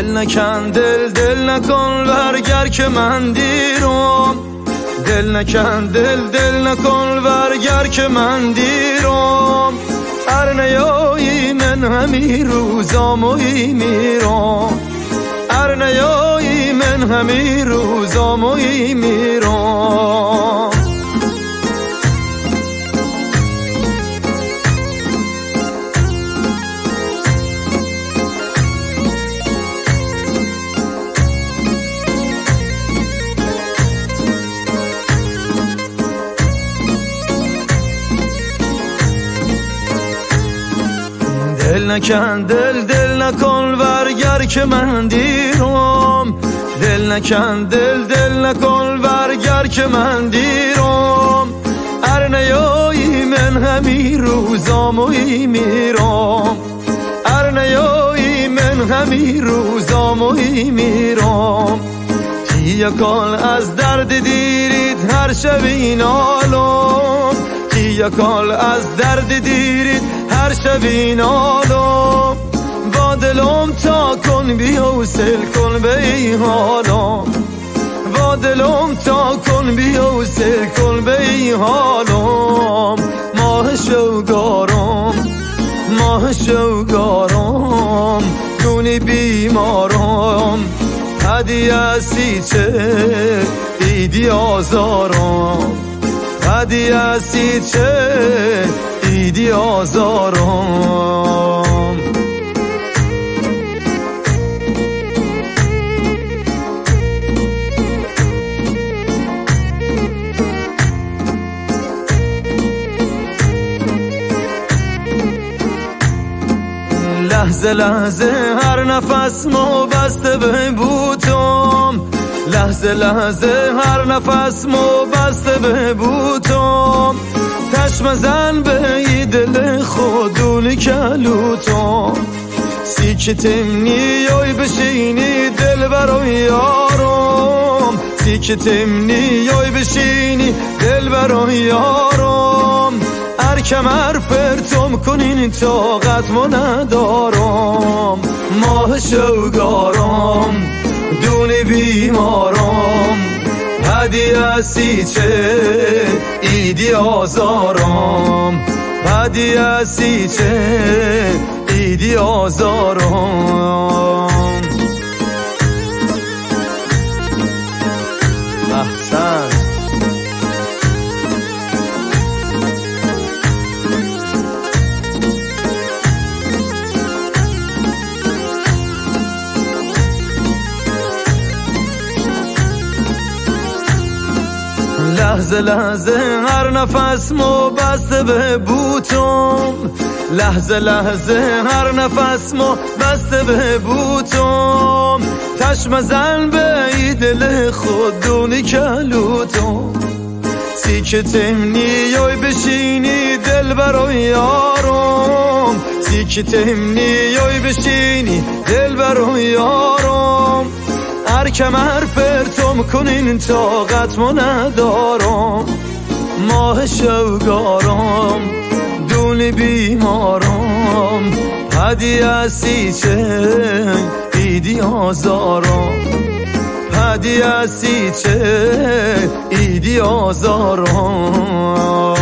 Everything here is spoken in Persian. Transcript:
دل نکن دل نکن ورگر که من دیرم، دل نکن دل نکن ورگر که من دیرم. ار نیایی من همی روزاموی میرم، ار نیایی من همی روزاموی میرم. دل نکن دل نکن ورگر که من دیرم، دل نکن دل نکن ورگر که من دیرم. ار نیایی من همی روزاموی میرم، ار نیایی من همی روزاموی میرم. کیا کال از درد دیرید هر شبی نالم، کیا کال از درد دیرید هر شبی نالم. با دلم تا کن بیوصل کن به این حالم، با دلم تا کن بیوصل کن به این حالم. ماه شوگارم ماه شوگارم دونی بیمارم. هدیه سیچه ایدی آزارم، هدیه سیچه ایدی آزارم. لحظه لحظه هر نفس مو بسته به بوتم، لحظه لحظه هر نفس مو بسته به بوتم. چشم زن به ای دل خودونی کلوتم. سیکتم نیای بشینی دل برای یارم، سیکتم نیای بشینی دل برای یارم. هر کمر پرتم کنین طاقتمو ندارم. ماه شوگارم دون بیمارم، هدیه سیچه ایدی آزارم، هدیه سیچه ایدی آزارم. احسن لحظه لحظه هر نفس مو بسته به بوتم، لحظه لحظه هر نفس مو بسته به بوتم. چشم زن به ای دل خودونی کلوتم. سیکتم نیای بشینی دل برای یارم، سیکتم نیای بشینی دل برای یارم. هر کمر پرتم کنین طاقتمو ندارم. ماه شوگارم دون بیمارم، هدیه سیچه ایدی آزارم، هدیه سیچه ایدی آزارم.